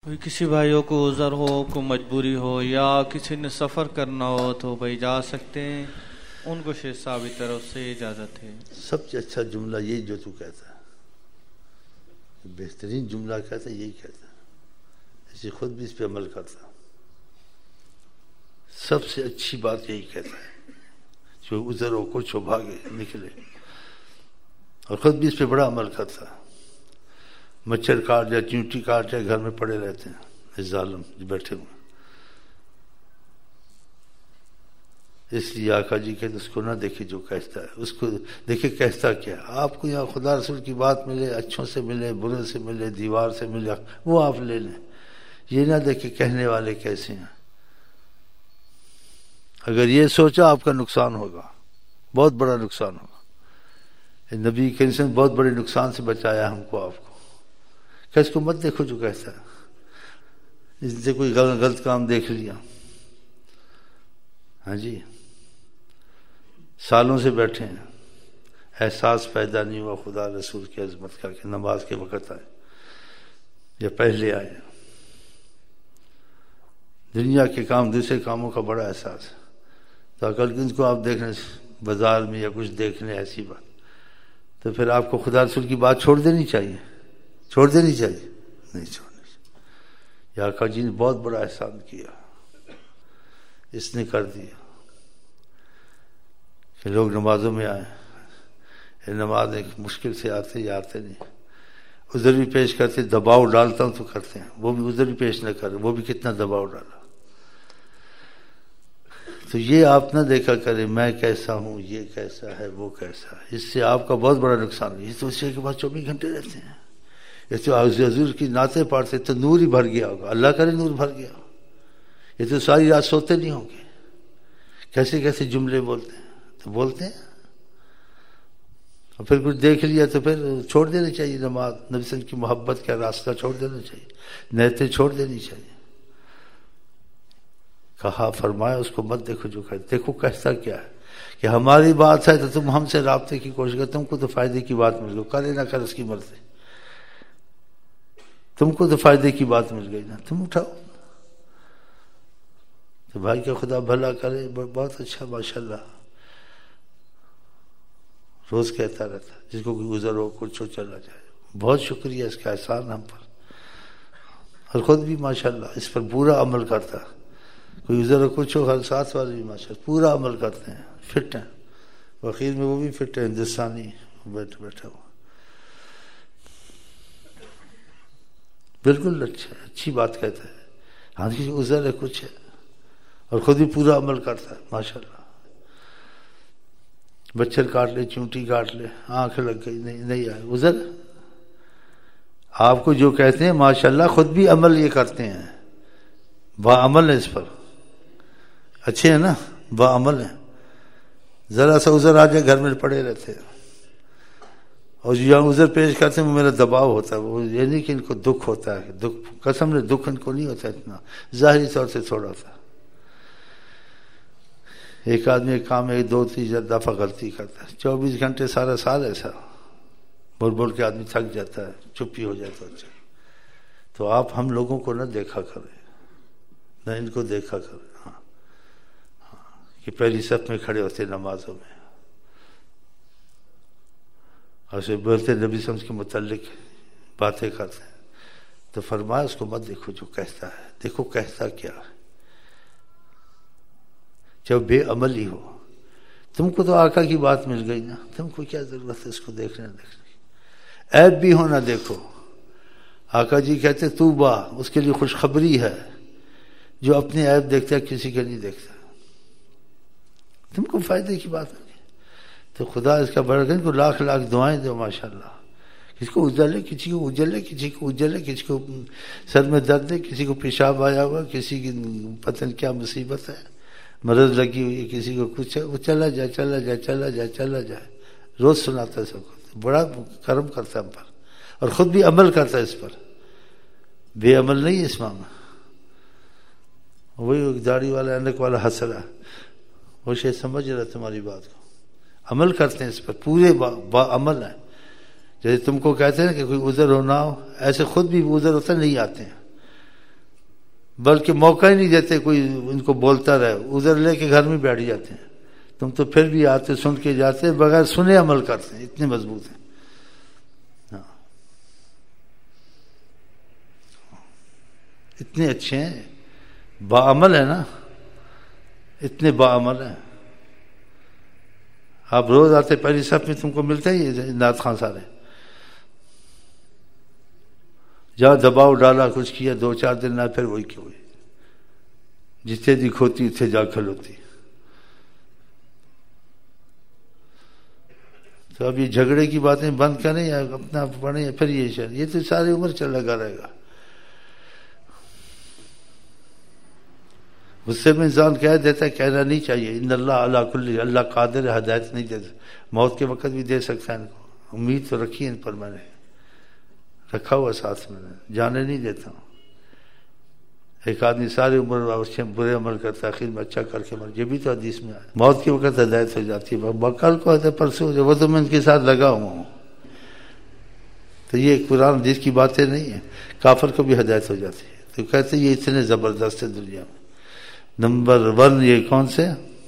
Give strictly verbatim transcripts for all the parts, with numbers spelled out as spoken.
کوئی کسی بھائیوں کو عذر ہو، کو مجبوری ہو، یا کسی نے سفر کرنا ہو تو بھائی جا سکتے ہیں، ان کو شیخ صاحب کی طرف سے اجازت ہے۔ سب سے اچھا جملہ یہی جو تو کہتا ہے، بہترین جملہ کہتا ہے یہی کہتا ہے، اسی خود بھی اس پہ عمل کرتا، سب سے اچھی بات یہی کہتا ہے، جو عذر ہو کچھ ہو بھاگے نکلے، اور خود بھی اس پہ بڑا عمل کرتا ہے۔ مچھر کاٹ جائے، چیونٹی کاٹ جائے، گھر میں پڑے رہتے ہیں اس ظالم جو بیٹھے ہوئے۔ اس لیے آقا جی کہتے اس کو نہ دیکھے جو کہتا ہے، اس کو دیکھے کہتا کیا۔ آپ کو یہاں خدا رسول کی بات ملے، اچھوں سے ملے، برے سے ملے، دیوار سے ملے، وہ آپ لے لیں، یہ نہ دیکھے کہنے والے کیسے ہیں۔ اگر یہ سوچا آپ کا نقصان ہوگا، بہت بڑا نقصان ہوگا۔ نبی کریم صلی اللہ علیہ وسلم بہت بڑے نقصان سے بچایا ہم کو، آپ کو کہ اس کو مت دیکھو جو کہتا ہے، اس سے کوئی غلط کام دیکھ لیا، ہاں جی سالوں سے بیٹھے ہیں، احساس پیدا نہیں ہوا خدا رسول کی عظمت کا کہ نماز کے وقت آئے یا پہلے آئے۔ دنیا کے کام دوسرے کاموں کا بڑا احساس ہے، تو اگر ان کو آپ دیکھنے بازار میں یا کچھ دیکھنے ایسی بات، تو پھر آپ کو خدا رسول کی بات چھوڑ دینی چاہیے، چھوڑ دینی چاہیے، نہیں چھوڑنی چاہیے۔ یا آقا جی نے بہت بڑا احسان کیا، اس نے کر دیا کہ لوگ نمازوں میں آئیں، نماز ایک مشکل سے آتے یا آتے نہیں، عذر بھی پیش کرتے، دباؤ ڈالتا ہوں تو کرتے ہیں، وہ بھی عذر بھی پیش نہ کرے، وہ بھی کتنا دباؤ ڈالا۔ تو یہ آپ نہ دیکھا کرے میں کیسا ہوں، یہ کیسا ہے، وہ کیسا ہے، اس سے آپ کا بہت بڑا نقصان ہے۔ یہ تو اسی کے بعد چوبیس گھنٹے رہتے ہیں، یہ تو حضور کی نعتیں پڑھتے تو نور ہی بھر گیا ہوگا، اللہ کرے نور بھر گیا ہوگا۔ یہ تو ساری رات سوتے نہیں ہوں گے، کیسے کیسے جملے بولتے ہیں، تو بولتے ہیں، اور پھر کچھ دیکھ لیا تو پھر چھوڑ دینی چاہیے نماز، نبی صلی اللہ علیہ وسلم کی محبت کا راستہ چھوڑ دینا چاہیے، نیتیں چھوڑ دینی چاہیے۔ کہا فرمایا اس کو مت دیکھو جو کہتے، دیکھو کہتا کیا ہے، کہ ہماری بات ہے تو تم ہم سے رابطے کی کوشش کرتے، تم کو تو فائدے کی بات مل گئی، کرے نہ کر اس کی مرضی، تم کو تو فائدے کی بات مل گئی نا، تم اٹھاؤ۔ تو بھائی کا خدا بھلا کرے، بہت اچھا ماشاءاللہ، روز کہتا رہتا، جس کو کوئی گزر ہو کچھ ہو چلا جائے، بہت شکریہ اس کا احسان ہم پر، اور خود بھی ماشاءاللہ اس پر پورا عمل کرتا، کوئی ادھر کچھ ہو، ہر ساتھ والے بھی ماشاءاللہ پورا عمل کرتے ہیں، فٹ ہیں، وکیل میں وہ بھی فٹ ہے، ہندوستانی بیٹھا بیٹھا ہوا، بالکل اچھا اچھی بات کہتا ہے، ہاں کسی ادھر ہے کچھ ہے، اور خود بھی پورا عمل کرتا ہے ماشاءاللہ۔ مچھر کاٹ لے، چونٹی کاٹ لے، آنکھ لگ گئی، نہیں نہیں آئے ادھر، آپ کو جو کہتے ہیں ماشاءاللہ خود بھی عمل یہ کرتے ہیں، با عمل ہے اس پر، اچھے ہیں نا، با عمل ہیں۔ ذرا سا عذر آ جائے گھر میں پڑے رہتے ہیں، اور جو یہاں عذر پیش کرتے ہیں وہ میرا دباؤ ہوتا ہے، وہ یہ نہیں کہ ان کو دکھ ہوتا ہے، دکھ قسم نے دکھ ان کو نہیں ہوتا اتنا، ظاہری طور سے تھوڑا ہوتا ہے۔ ایک آدمی ایک کام ایک دو تیس دفعہ غلطی کرتا ہے، چوبیس گھنٹے سارا سال ایسا بول بول کے آدمی تھک جاتا ہے، چپی ہو جاتا ہے۔ تو آپ ہم لوگوں کو نہ دیکھا کریں، نہ ان کو دیکھا کریں، ہاں کہ پہلی صف میں کھڑے ہوتے نمازوں میں، اور اسے بولتے نبی صلی اللہ علیہ وسلم کے متعلق باتیں کرتے ہیں، تو فرمایا اس کو مت دیکھو جو کہتا ہے، دیکھو کہتا کیا ہے، جب بے عمل ہی ہو، تم کو تو آقا کی بات مل گئی نا، تم کو کیا ضرورت ہے اس کو دیکھنے دیکھنے کی، عیب بھی ہونا دیکھو۔ آقا جی کہتے تو با اس کے لیے خوشخبری ہے جو اپنے عیب دیکھتا ہے کسی کے نہیں دیکھتا، تم کو فائدے کی بات نہیں، تو خدا اس کا بڑھ گن کو لاکھ لاکھ دعائیں دو ماشاءاللہ، کسی کو اجلے کسی کو اجلے کسی کو اجلے کسی کو سر میں درد ہے، کسی کو پیشاب آیا ہوا، کسی کی پتہ نہیں کیا مصیبت ہے، مرض لگی ہوئی ہے، کسی کو کچھ ہے، وہ چلا جائے چلا جائے چلا جائے چلا جائے، روز سناتا ہے سب کو، بڑا کرم کرتا ہے ہم پر، اور خود بھی عمل کرتا ہے اس پر، بے عمل نہیں ہے اس معاملہ۔ وہی داڑھی والا اینک والا ہنس رہا، وہ شاید سمجھ رہا تمہاری بات کو، عمل کرتے ہیں اس پر، پورے با, با عمل ہیں۔ جیسے تم کو کہتے ہیں کہ کوئی عذر ہو نہ ہو، ایسے خود بھی عذر ہوتا نہیں آتے ہیں، بلکہ موقع ہی نہیں دیتے کوئی ان کو بولتا رہے، ادھر لے کے گھر میں بیٹھ جاتے ہیں. تم تو پھر بھی آتے سن کے جاتے، بغیر سنے عمل کرتے ہیں، اتنے مضبوط ہیں. ہاں اتنے اچھے ہیں، باعمل ہے نا، اتنے باعمل ہیں. آپ روز آتے پہلی صف میں تم کو ملتا ہی ہے نعت خان سارے. جہاں دباؤ ڈالا کچھ کیا دو چار دن نہ پھر وہی کیوں ہوئی، جتنے دی کھوتی اتنے جا کھلوتی. تو اب یہ جھگڑے کی باتیں بند کریں یا اپنا پڑھیں پھر یہ شہر، یہ تو ساری عمر چل لگا رہے گا. اس سے میں انسان کہہ دیتا ہے، کہنا نہیں چاہیے. ان اللہ علی کل، اللہ قادر ہے، ہدایت نہیں دے، موت کے وقت بھی دے سکتا ہے ان کو. امید تو رکھی ان پر، میں نے رکھا ہوا ساتھ میں، جانے نہیں دیتا ہوں. ایک آدمی ساری عمر برے عمل کرتا ہے، آخر میں اچھا کر کے مر، یہ بھی تو حدیث میں آیا. موت کے وقت ہدایت ہو جاتی ہے، کل کو آتا ہے پرسوں، وہ تو میں ان کے ساتھ لگا ہوا ہوں. تو یہ قرآن حدیث کی باتیں نہیں ہیں. کافر کو بھی ہدایت ہو جاتی ہے. تو کہتے ہیں یہ اتنے زبردست ہے دنیا میں. نمبر ون یہ کون سے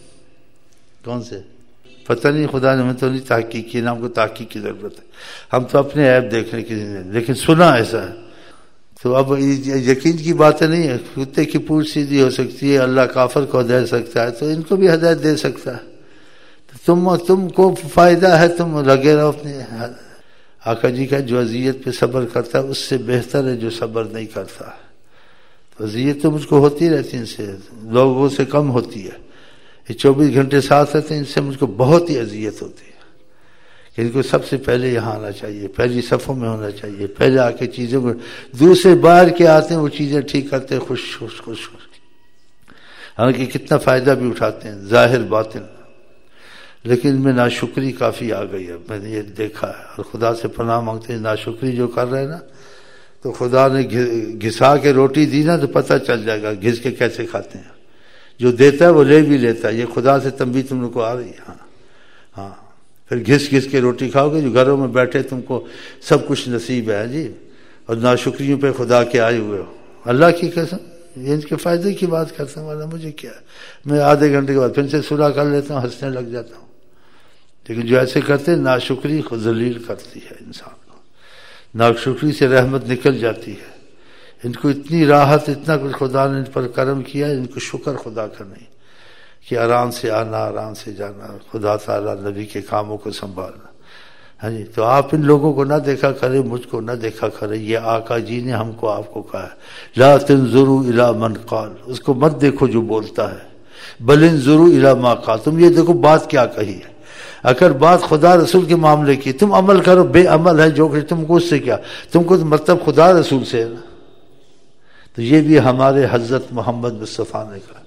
کون سے پتہ نہیں، خدا نے ہمیں تو نہیں تحقیق کی، نام کو تحقیق کی ضرورت ہے. ہم تو اپنے عیب دیکھنے کی نہیں، لیکن سنا ایسا ہے. تو اب یقین کی باتیں نہیں ہے. کتے کی پوچھ سیدھی ہو سکتی ہے، اللہ کافر کو ہدایت سکتا ہے تو ان کو بھی ہدایت دے سکتا ہے. تم تم کو فائدہ ہے، تم لگے رہو اپنے. آقا جی کا جو اذیت پہ صبر کرتا ہے اس سے بہتر ہے جو صبر نہیں کرتا. اذیت تو مجھ کو ہوتی رہتی ان سے، لوگوں سے کم ہوتی ہے. یہ چوبیس گھنٹے ساتھ رہتے ہیں، ان سے مجھ کو بہت ہی اذیت ہوتی ہے. ان کو سب سے پہلے یہاں آنا چاہیے، پہلی صفوں میں ہونا چاہیے، پہلے آ کے چیزوں کو. دوسرے باہر کے آتے ہیں وہ چیزیں ٹھیک کرتے ہیں، خوش خوش خوش خوش حالانکہ کتنا فائدہ بھی اٹھاتے ہیں ظاہر باطن. لیکن ان میں ناشکری کافی آ گئی ہے، میں نے یہ دیکھا ہے. اور خدا سے پناہ مانگتے ہیں، ناشکری جو کر رہے ہیں نا، تو خدا نے گھسا کے روٹی دی نا تو پتہ چل جائے گا گھس کے کیسے کھاتے ہیں. جو دیتا ہے وہ لے بھی لیتا ہے. یہ خدا سے تنبیہ تم لوگ کو آ رہی ہے. ہاں ہاں پھر گھس گھس کے روٹی کھاؤ گے. جو گھروں میں بیٹھے تم کو سب کچھ نصیب ہے جی، اور ناشکریوں پہ خدا کے آئے ہوئے ہو. اللہ کی قسم یہ ان کے فائدے کی بات کرتا ہوں، والا مجھے کیا، میں آدھے گھنٹے کے بعد پھر سے سورہ کر لیتا ہوں، ہنسنے لگ جاتا ہوں. لیکن جو ایسے کرتے ہیں، ناشکری خود ذلیل کرتی ہے انسان کو. ناشکری سے رحمت نکل جاتی ہے. ان کو اتنی راحت، اتنا کچھ خدا نے ان پر کرم کیا ہے، ان کو شکر خدا کا نہیں کہ آرام سے آنا، آرام سے جانا، خدا تعالیٰ نبی کے کاموں کو سنبھالنا. ہاں جی، تو آپ ان لوگوں کو نہ دیکھا کرے، مجھ کو نہ دیکھا کرے. یہ آقا جی نے ہم کو آپ کو کہا ہے، لا تنظروا الی من قال، اس کو مت دیکھو جو بولتا ہے، بل انظروا الی ما قال، تم یہ دیکھو بات کیا کہی ہے. اگر بات خدا رسول کے معاملے کی، تم عمل کرو، بے عمل ہے جو کہ تم کو اس سے کیا، تم کو مطلب خدا رسول سے ہے نا. تو یہ بھی ہمارے حضرت محمد مصطفیٰ نے کہا.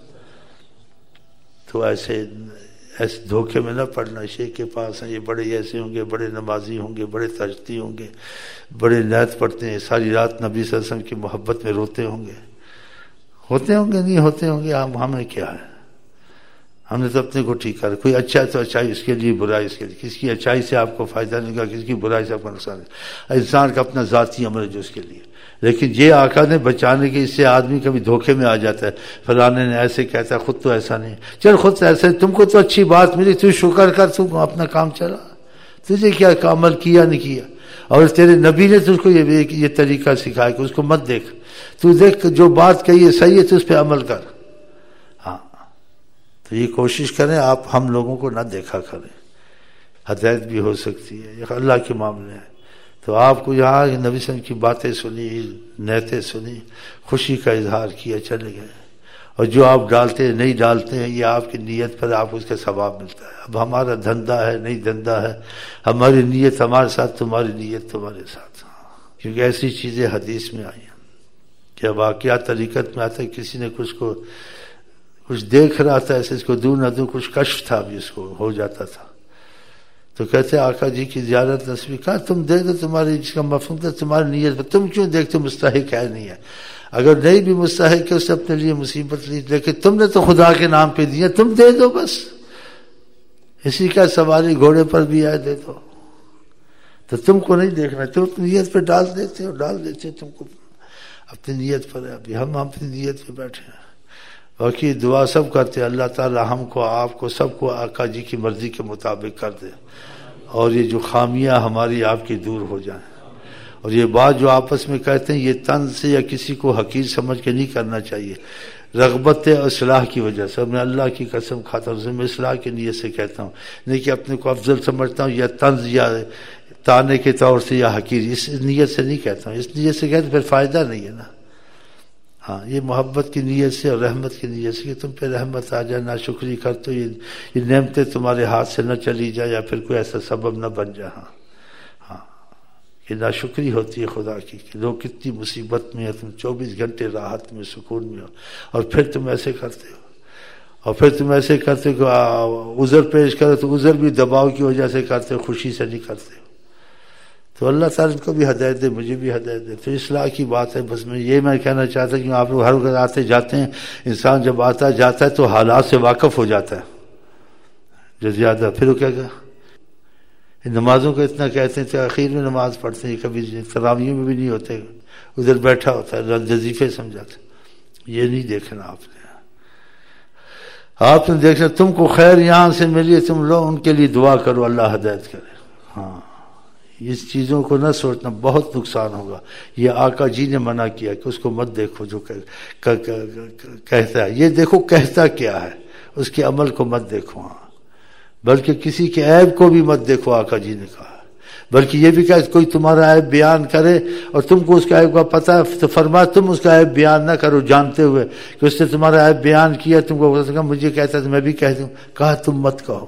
تو ایسے ایسے دھوکے میں نہ پڑنا. شیخ کے پاس ہیں، یہ بڑے ایسے ہوں گے، بڑے نمازی ہوں گے، بڑے تجدی ہوں گے، بڑے نیت پڑھتے ہیں، ساری رات نبی صلی اللہ علیہ وسلم کی محبت میں روتے ہوں گے. ہوتے ہوں گے نہیں ہوتے ہوں گے، ہم ہمیں کیا ہے، ہم نے تو اپنے کو ٹھیک کر. کوئی اچھا ہے تو اچھائی اس کے لیے، برائی اس کے لیے. کسی کی اچھائی سے آپ کو فائدہ نہیں ہوگا، کسی کی برائی سے آپ کو نقصان ہے. انسان کا اپنا ذاتی عمل ہے جو اس کے لیے. لیکن یہ آقا نے بچانے کے، اس سے آدمی کبھی دھوکے میں آ جاتا ہے. فلانے نے ایسے کہتا ہے، خود تو ایسا نہیں. چل خود تو ایسا، تم کو تو اچھی بات ملی، تو شکر کر، تم اپنا کام چلا. تجھے کیا عمل کیا نہیں کیا. اور تیرے نبی نے تجھ کو یہ یہ طریقہ سکھایا کہ اس کو مت دیکھ، تو دیکھ جو بات کہی ہے صحیح ہے تو اس پہ عمل کر. ہاں تو یہ کوشش کریں آپ ہم لوگوں کو نہ دیکھا کریں. ہدایت بھی ہو سکتی ہے، یہ اللہ کے معاملے ہیں. تو آپ کو یہاں نبی صلی اللہ علیہ وسلم کی باتیں سنی، نیتیں سنی، خوشی کا اظہار کیا، چلے گئے. اور جو آپ ڈالتے ہیں نہیں ڈالتے ہیں، یہ آپ کی نیت پر آپ اس کا ثواب ملتا ہے. اب ہمارا دھندا ہے نہیں دھندا ہے، ہماری نیت ہمارے ساتھ، تمہاری نیت تمہارے ساتھ. کیونکہ ایسی چیزیں حدیث میں آئی ہیں کہ واقعات طریقت میں آتا ہے، کسی نے کچھ کو کچھ دیکھ رہا تھا ایسے، اس کو دور نہ دور کچھ کشف تھا بھی، اس کو ہو جاتا تھا. تو کہتے آقا جی کی زیارت نصیب. کہا تم دے دو، تمہاری جس کا مفہوم تھا تمہاری نیت، تم کیوں دیکھتے مستحق ہے نہیں ہے. اگر نہیں بھی مستحق ہے، اس سے اپنے لیے مصیبت لی، لیکن تم نے تو خدا کے نام پہ دیا، تم دے دو بس. اسی کا سواری گھوڑے پر بھی آئے، دے دو. تو تم کو نہیں دیکھنا، تم نیت پہ ڈال دیتے ہو ڈال دیتے تم کو. اپنی نیت پر ہے. ابھی ہم اپنی نیت پہ بیٹھے ہیں. باقی دعا سب کرتے ہیں اللہ تعالی ہم کو آپ کو سب کو آقا جی کی مرضی کے مطابق کر دے اور یہ جو خامیاں ہماری آپ کی دور ہو جائیں. اور یہ بات جو آپس میں کہتے ہیں یہ طنز سے یا کسی کو حقیر سمجھ کے نہیں کرنا چاہیے, رغبت اصلاح کی وجہ سے. میں اللہ کی قسم کھاتا ہوں میں اصلاح کی نیت سے کہتا ہوں, نہیں کہ اپنے کو افضل سمجھتا ہوں یا طنز یا تانے کے طور سے یا حقیر, اس نیت سے نہیں کہتا ہوں. اس نیت سے کہتے پھر فائدہ نہیں ہے نا. ہاں یہ محبت کی نیت سے اور رحمت کی نیت سے کہ تم پہ رحمت آ جائے, ناشکری کر تو یہ یہ نعمتیں تمہارے ہاتھ سے نہ چلی جائے یا پھر کوئی ایسا سبب نہ بن جائے. ہاں ہاں یہ ناشکری ہوتی ہے خدا کی کہ لوگ کتنی مصیبت میں ہے, تم چوبیس گھنٹے راحت میں سکون میں ہو اور پھر تم ایسے کرتے ہو. اور پھر تم ایسے کرتے ہو کہ عذر پیش کرو تو عذر بھی دباؤ کی وجہ سے کرتے ہو, خوشی سے نہیں کرتے ہو. تو اللہ تعالیٰ کو بھی ہدایت دے, مجھے بھی ہدایت دے. تو اصلاح کی بات ہے بس. میں یہ میں کہنا چاہتا ہوں کہ آپ لوگ ہر وقت آتے جاتے ہیں, انسان جب آتا جاتا ہے تو حالات سے واقف ہو جاتا ہے جو زیادہ. پھر وہ کیا کہا نمازوں کو اتنا کہتے ہیں تاخیر میں نماز پڑھتے ہیں, کبھی تراویحوں میں بھی نہیں ہوتے, ادھر بیٹھا ہوتا ہے وظیفے سمجھاتے. یہ نہیں دیکھنا آپ نے. آپ نے دیکھنا تم کو خیر یہاں سے ملی, تم لو ان کے لیے دعا کرو اللہ ہدایت کرے. ہاں اس چیزوں کو نہ سوچنا, بہت نقصان ہوگا. یہ آقا جی نے منع کیا کہ اس کو مت دیکھو جو کہتا ہے, یہ دیکھو کہتا کیا ہے, اس کے عمل کو مت دیکھو. ہاں بلکہ کسی کے عیب کو بھی مت دیکھو, آقا جی نے کہا. بلکہ یہ بھی کہا کوئی تمہارا عیب بیان کرے اور تم کو اس کا عیب کا پتہ ہے تو فرمایا تم اس کا عیب بیان نہ کرو جانتے ہوئے کہ اس نے تمہارا عیب بیان کیا, تم کو مجھے کہتا ہے تو میں بھی کہہ دوں. کہا تم مت کہو.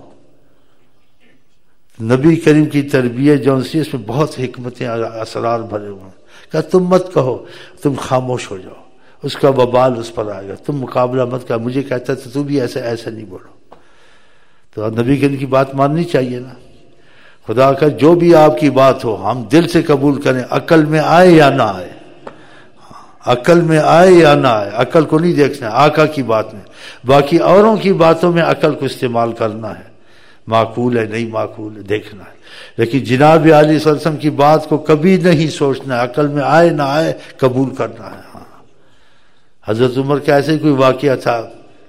نبی کریم کی تربیت جو سی اس میں بہت حکمتیں اسرار بھرے ہوئے ہیں. کہا تم مت کہو, تم خاموش ہو جاؤ, اس کا وبال اس پر آئے گا. تم مقابلہ مت کہا, مجھے کہتا ہے تو تو بھی ایسا ایسا نہیں بولو. تو نبی کریم کی بات ماننی چاہیے نا. خدا کا جو بھی آپ کی بات ہو ہم دل سے قبول کریں, عقل میں آئے یا نہ آئے. عقل میں آئے یا نہ آئے, عقل کو نہیں دیکھنا آقا کی بات میں. باقی اوروں کی باتوں میں عقل کو استعمال کرنا ہے, معقول ہے نہیں معقول ہے دیکھنا ہے. لیکن جناب علی صلی اللہ علیہ وسلم کی بات کو کبھی نہیں سوچنا ہے, عقل میں آئے نہ آئے قبول کرنا ہے. ہاں حضرت عمر کا ایسے کوئی واقعہ تھا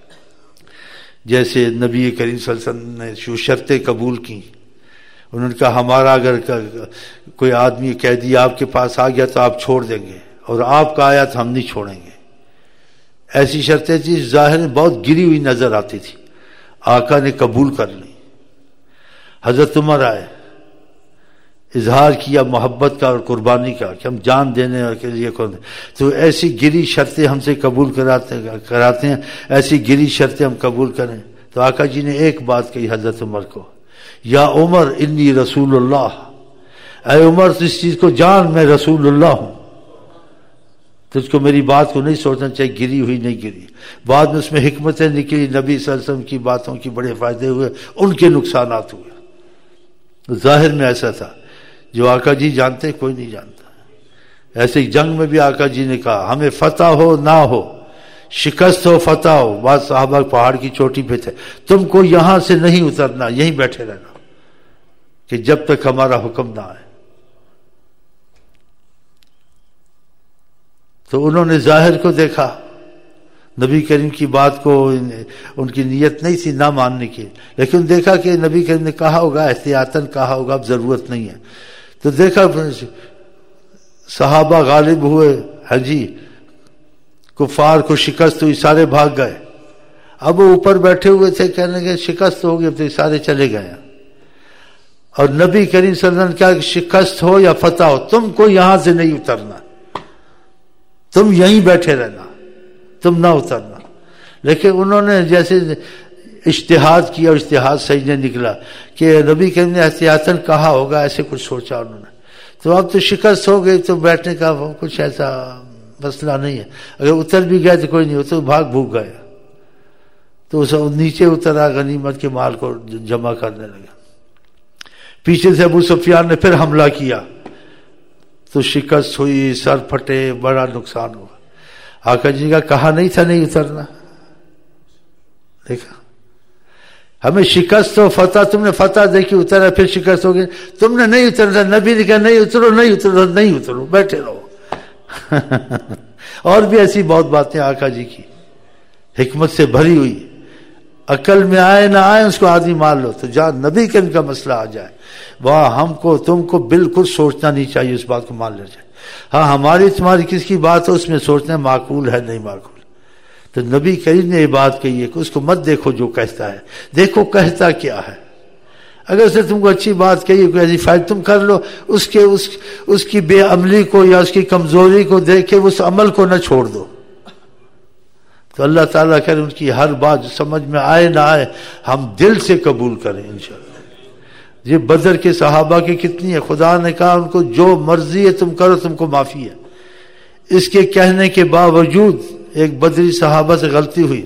جیسے نبی کریم صلی اللہ علیہ وسلم نے جو شرطیں قبول کی. انہوں نے کہا ہمارا اگر کوئی آدمی قیدی آپ کے پاس آ گیا تو آپ چھوڑ دیں گے, اور آپ کا آیا تو ہم نہیں چھوڑیں گے. ایسی شرطیں تھیں ظاہر میں بہت گری ہوئی نظر آتی تھی, آقا نے قبول کر لی. حضرت عمر آئے, اظہار کیا محبت کا اور قربانی کا کہ ہم جان دینے کے لیے کون, تو ایسی گری شرطیں ہم سے قبول کراتے کراتے ہیں ایسی گری شرطیں ہم قبول کریں. تو آقا جی نے ایک بات کہی حضرت عمر کو, یا عمر انی رسول اللہ, اے عمر تو اس چیز کو جان میں رسول اللہ ہوں. تجھ کو میری بات کو نہیں سوچنا چاہیے گری ہوئی نہیں گری. بعد میں اس میں حکمتیں نکلی, نبی صلی اللہ علیہ وسلم کی باتوں کی بڑے فائدے ہوئے, ان کے نقصانات ہوئے. ظاہر میں ایسا تھا, جو آقا جی جانتے کوئی نہیں جانتا. ایسے جنگ میں بھی آقا جی نے کہا ہمیں فتح ہو نہ ہو, شکست ہو فتح ہو, بعض صحابہ پہاڑ کی چوٹی پہ تھے, تم کو یہاں سے نہیں اترنا, یہیں بیٹھے رہنا کہ جب تک ہمارا حکم نہ آئے. تو انہوں نے ظاہر کو دیکھا, نبی کریم کی بات کو ان کی نیت نہیں تھی نہ ماننے کی, لیکن دیکھا کہ نبی کریم نے کہا ہوگا, احتیاطاً کہا ہوگا, اب ضرورت نہیں ہے. تو دیکھا صحابہ غالب ہوئے, ہاں جی کفار کو شکست ہوئی, سارے بھاگ گئے. اب وہ اوپر بیٹھے ہوئے تھے, کہنے کے شکست ہو گئی, اب تو سارے چلے گئے. اور نبی کریم صلی اللہ علیہ وسلم کیا شکست ہو یا فتح ہو تم کو یہاں سے نہیں اترنا, تم یہیں بیٹھے رہنا, تم نہ اترنا. لیکن انہوں نے جیسے اجتہاد کیا, اجتہاد صحیح نہیں نکلا کہ نبی کریم نے احتیاطاً کہا ہوگا, ایسے کچھ سوچا انہوں نے. تو اب تو شکست ہو گئی, تو بیٹھنے کا کچھ ایسا مسئلہ نہیں ہے. اگر اتر بھی گئے تو کوئی نہیں, تو بھاگ بھوک گئے. تو نیچے اترا, غنیمت کے مال کو جمع کرنے لگا. پیچھے سے ابو سفیان نے پھر حملہ کیا, تو شکست ہوئی, سر پھٹے, بڑا نقصان ہوا. آقا جی کا کہا نہیں تھا نہیں اترنا. دیکھا ہمیں شکست ہو فتح, تم نے فتح دیکھی اترا, پھر شکست ہو گئی, تم نے نہیں اترنا. نبی نے کہا نہیں اترو نہیں اترو نہیں اترو بیٹھے رہو. اور بھی ایسی بہت باتیں آقا جی کی حکمت سے بھری ہوئی، عقل میں آئے نہ آئے اس کو آدمی مان لو، تو جہاں نبی کے ان کا مسئلہ آ جائے وہاں ہم کو تم کو بالکل سوچنا نہیں چاہیے، اس بات کو مان لیا جائے۔ ہاں ہماری تمہاری کس کی بات ہے اس میں سوچنا معقول ہے نہیں معقول، تو نبی کریم نے یہ بات کہی ہے کہ اس کو مت دیکھو جو کہتا ہے، دیکھو کہتا کیا ہے۔ اگر اسے تم کو اچھی بات کہی کوئی ایسی فائدہ تم کر لو، اس کے اس اس کی بے عملی کو یا اس کی کمزوری کو دیکھ کے اس عمل کو نہ چھوڑ دو۔ تو اللہ تعالیٰ کرے ان کی ہر بات جو سمجھ میں آئے نہ آئے ہم دل سے قبول کریں انشاءاللہ۔ یہ بدر کے صحابہ کی کتنی ہے، خدا نے کہا ان کو جو مرضی ہے تم کرو تم کو معافی ہے، اس کے کہنے کے باوجود ایک بدری صحابہ سے غلطی ہوئی،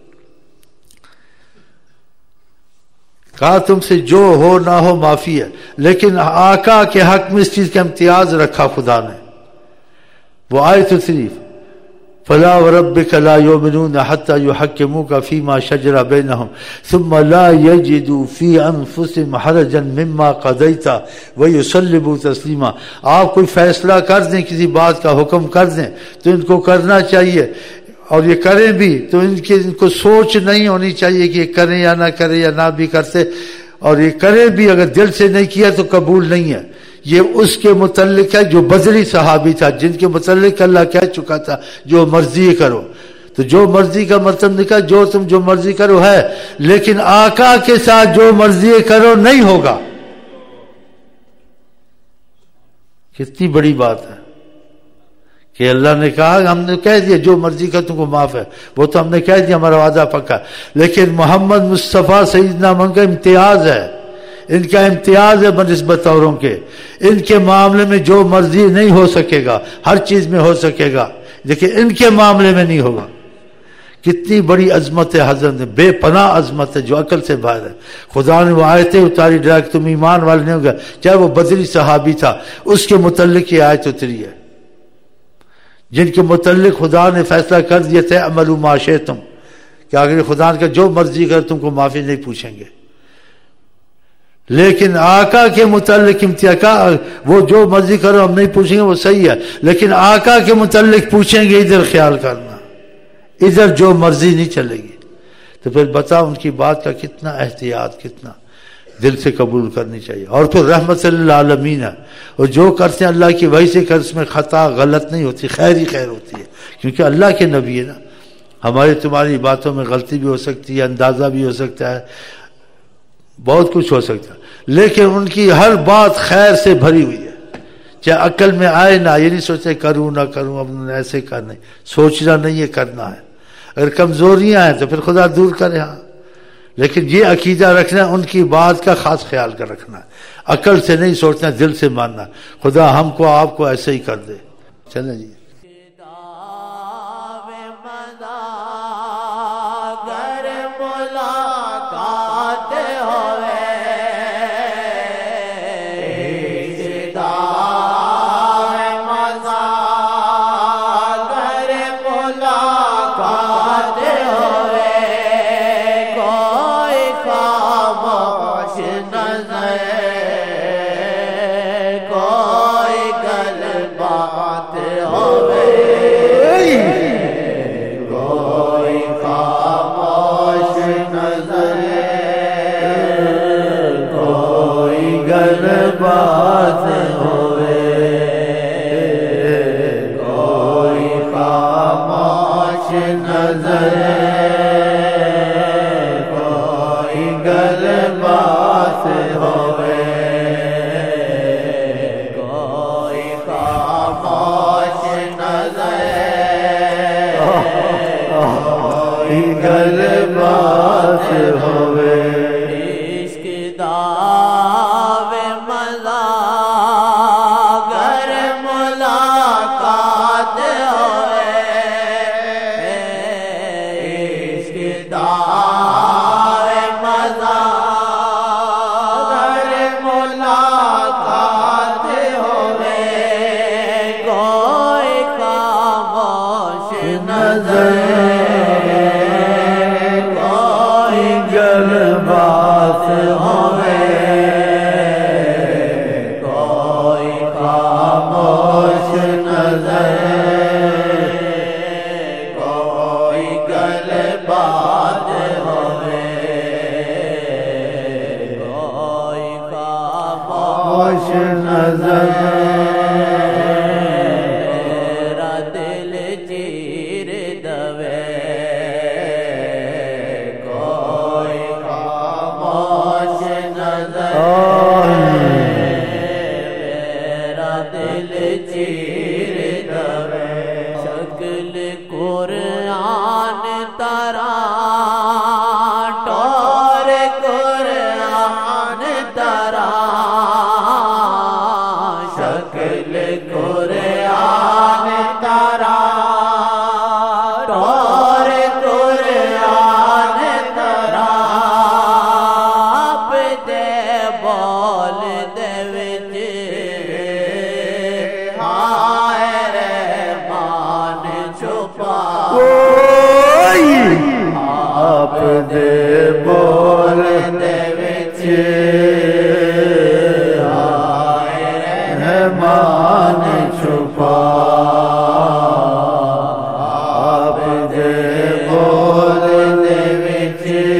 کہا تم سے جو ہو نہ ہو معافی ہے، لیکن آقا کے حق میں اس چیز کا امتیاز رکھا خدا نے۔ وہ آیت اتری فلا وربک لا یؤمنون حتی یحکموک فیما شجر بینہم ثم لا یجدوا فی انفسہم حرجا مما قضیت ویسلموا تسلیما۔ آپ کوئی فیصلہ کر دیں، کسی بات کا حکم کر دیں تو ان کو کرنا چاہیے، اور یہ کریں بھی تو ان کی ان کو سوچ نہیں ہونی چاہیے کہ یہ کریں یا نہ کریں یا نہ بھی کرتے، اور یہ کریں بھی اگر دل سے نہیں کیا تو قبول نہیں ہے۔ یہ اس کے متعلق ہے جو بدری صحابی تھا، جن کے متعلق اللہ کہہ چکا تھا جو مرضی کرو، تو جو مرضی کا مطلب نکلا جو تم جو مرضی کرو ہے، لیکن آقا کے ساتھ جو مرضی کرو نہیں ہوگا۔ کتنی بڑی بات ہے کہ اللہ نے کہا ہم نے کہہ دیا جو مرضی کا تم کو معاف ہے، وہ تو ہم نے کہہ دیا ہمارا وعدہ پکا، لیکن محمد مصطفیٰ سیدنا من کا امتیاز ہے، ان کا امتیاز ہے بنسبت اوروں کے، ان کے معاملے میں جو مرضی نہیں ہو سکے گا، ہر چیز میں ہو سکے گا لیکن ان کے معاملے میں نہیں ہوگا۔ کتنی بڑی عظمت ہے حضرت، بے پناہ عظمت ہے جو عقل سے باہر ہے۔ خدا نے وہ آیتیں اتاری ڈرا کہ تم ایمان والے نہیں ہوگا، چاہے وہ بدری صحابی تھا اس کے متعلق یہ آیت اتری ہے، جن کے متعلق خدا نے فیصلہ کر دیا تھے عملوا ما شئتم، کہ اگر خدا کا جو مرضی کر تم کو معافی نہیں پوچھیں گے، لیکن آقا کے متعلق امتیاز وہ جو مرضی کرو ہم نہیں پوچھیں گے وہ صحیح ہے، لیکن آقا کے متعلق پوچھیں گے ادھر خیال کرنا، ادھر جو مرضی نہیں چلے گی۔ تو پھر بتاؤ ان کی بات کا کتنا احتیاط، کتنا دل سے قبول کرنی چاہیے۔ اور پھر رحمت للعالمین ہے، اور جو کرتے ہیں اللہ کی وحی سے کر، اس میں خطا غلط نہیں ہوتی، خیر ہی خیر ہوتی ہے، کیونکہ اللہ کے نبی ہے نا۔ ہماری تمہاری باتوں میں غلطی بھی ہو سکتی ہے، اندازہ بھی ہو سکتا ہے، بہت کچھ ہو سکتا ہے، لیکن ان کی ہر بات خیر سے بھری ہوئی ہے، چاہے عقل میں آئے نہ، یہ نہیں سوچتے کروں نہ کروں، اب ایسے کرنا، سوچنا نہیں ہے کرنا ہے۔ اگر کمزوریاں ہیں تو پھر خدا دور کرے، ہاں، لیکن یہ عقیدہ رکھنا ان کی بات کا خاص خیال کر رکھنا، عقل سے نہیں سوچنا، دل سے ماننا، خدا ہم کو آپ کو ایسے ہی کر دے۔ چلیں جی، نظر میرا دل چیر دوے کوئی خاموش نظر میرا دل چیر دوے شکل قرآن ترا ٹور قرآن ترا شکل قرآن ترا ٹور قرآن ترا پتے بول دے وچ ہائے رحمان چھپا آپ دے بول دے وچ رحمان چھپا آپ دے بول دے وچ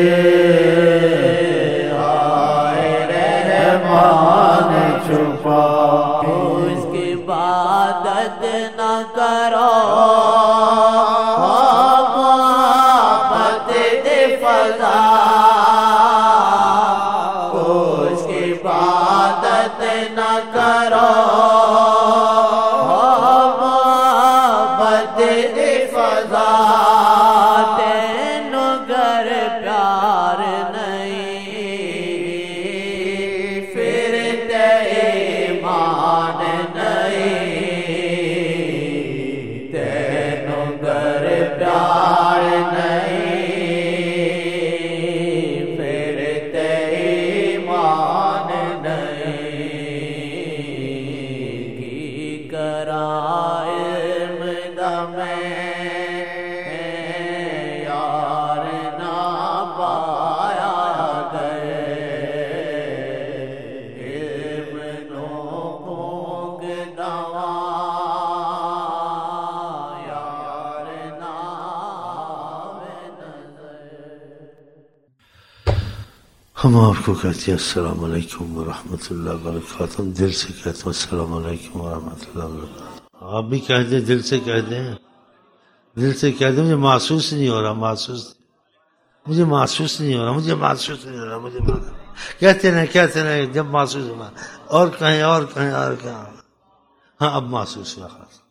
رحمان چھپا اس کی عبادت نہ کرو محبت دی فضا اس کی عبادت نہ کرو محبت دی فضا تینوں گر پیار نہیں پھر تے ایمان نہیں تینوں گر پیار نہیں پھر تے ایمان نہیں کی کرائے علم میں یار نہ پایا گئے علم نو پونگ دوا یار نہ نظر ہم آپ کو کہتے ہیں السلام علیکم ورحمۃ اللہ وبرکاتہ. ہم دل سے کہتے ہیں السلام علیکم ورحمۃ اللہ وبرکاتہ. آپ بھی کہہ دیں, دل سے کہہ دیں, دل سے کہہ دیں. مجھے محسوس نہیں ہو رہا, محسوس مجھے محسوس نہیں ہو رہا مجھے محسوس نہیں ہو رہا مجھے کہتے نہیں کہتے نہیں. جب محسوس ہوگا اور کہیں اور کہیں اور کہیں. ہاں اب محسوس ہوا.